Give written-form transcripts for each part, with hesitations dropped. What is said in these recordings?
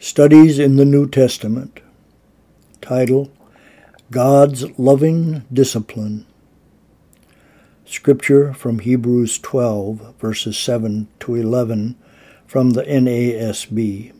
Studies in the New Testament. Title: God's Loving Discipline. Scripture from Hebrews 12, verses 7 to 11 from the NASB.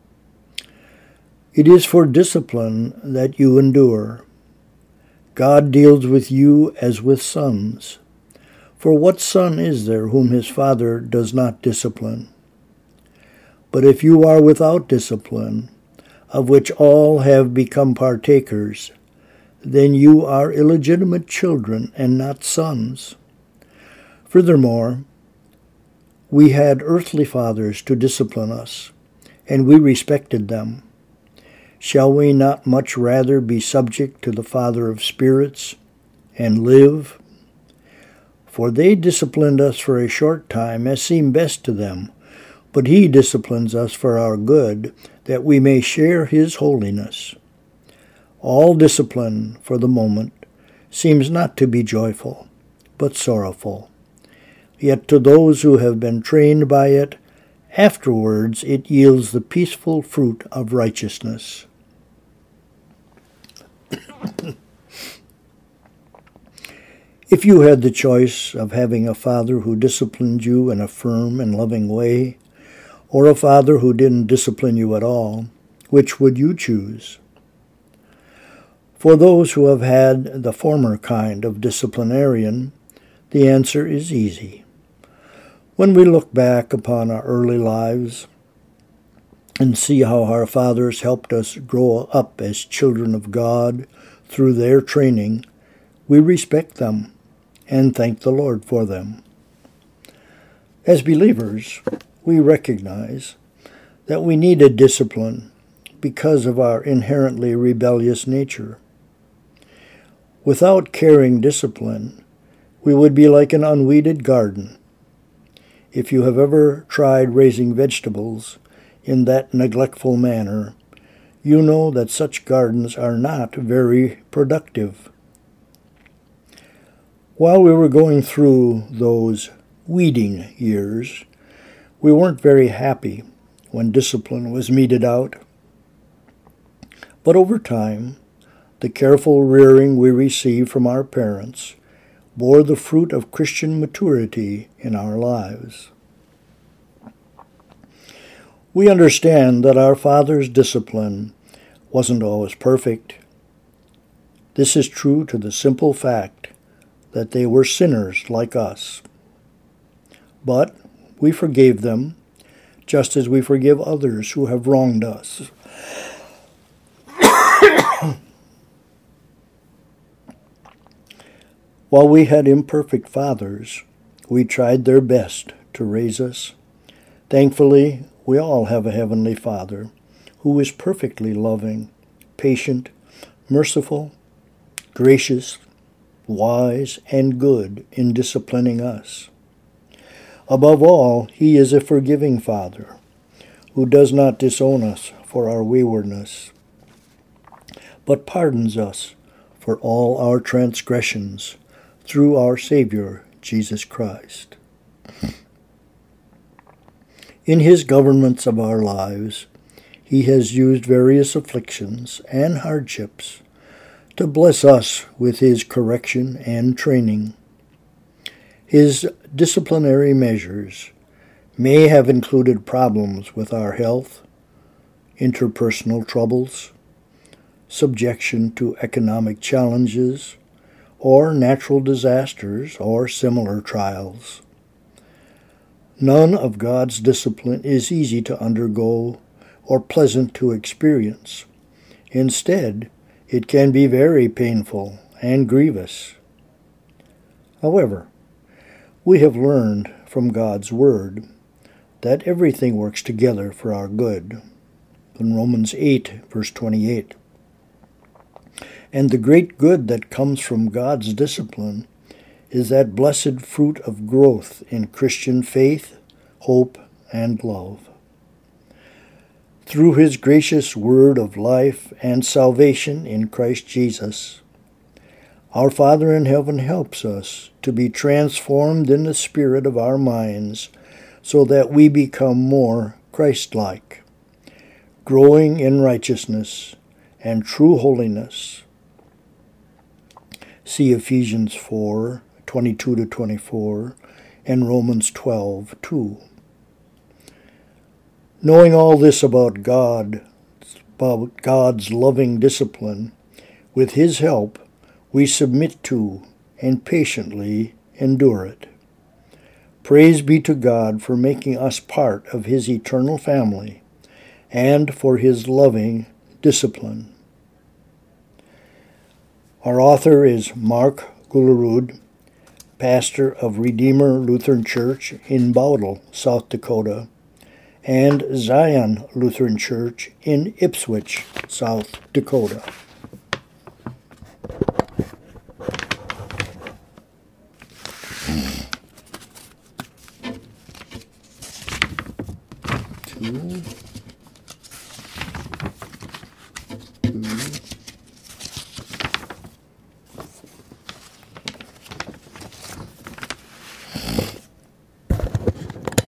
It is for discipline that you endure. God deals with you as with sons. For what son is there whom his father does not discipline? But if you are without discipline, of which all have become partakers, then you are illegitimate children and not sons. Furthermore, we had earthly fathers to discipline us, and we respected them. Shall we not much rather be subject to the Father of spirits and live? For they disciplined us for a short time as seemed best to them, but he disciplines us for our good, that we may share his holiness. All discipline, for the moment, seems not to be joyful, but sorrowful. Yet to those who have been trained by it, afterwards it yields the peaceful fruit of righteousness. If you had the choice of having a father who disciplined you in a firm and loving way, or a father who didn't discipline you at all, which would you choose? For those who have had the former kind of disciplinarian, the answer is easy. When we look back upon our early lives and see how our fathers helped us grow up as children of God through their training, we respect them and thank the Lord for them. As believers, we recognize that we needed discipline because of our inherently rebellious nature. Without caring discipline, we would be like an unweeded garden. If you have ever tried raising vegetables in that neglectful manner, you know that such gardens are not very productive. While we were going through those weeding years, we weren't very happy when discipline was meted out. But over time, the careful rearing we received from our parents bore the fruit of Christian maturity in our lives. We understand that our father's discipline wasn't always perfect. This is true to the simple fact that they were sinners like us. But we forgave them, just as we forgive others who have wronged us. While we had imperfect fathers, we tried their best to raise us. Thankfully, we all have a Heavenly Father who is perfectly loving, patient, merciful, gracious, wise, and good in disciplining us. Above all, he is a forgiving Father who does not disown us for our waywardness, but pardons us for all our transgressions through our Savior, Jesus Christ. In his governments of our lives, he has used various afflictions and hardships to bless us with his correction and training. His disciplinary measures may have included problems with our health, interpersonal troubles, subjection to economic challenges, or natural disasters or similar trials. None of God's discipline is easy to undergo or pleasant to experience. Instead, it can be very painful and grievous. However, we have learned from God's Word that everything works together for our good. In Romans 8, verse 28. And the great good that comes from God's discipline is that blessed fruit of growth in Christian faith, hope, and love. Through his gracious word of life and salvation in Christ Jesus, our Father in heaven helps us to be transformed in the spirit of our minds so that we become more Christ-like. growing in righteousness and true holiness. See Ephesians 4:22-24 and Romans 12:2. Knowing all this about God's loving discipline, with His help, we submit to and patiently endure it. Praise be to God for making us part of His eternal family and for His loving discipline. Our author is Mark Gulerud, pastor of Redeemer Lutheran Church in Bowdle, South Dakota, and Zion Lutheran Church in Ipswich, South Dakota. Two.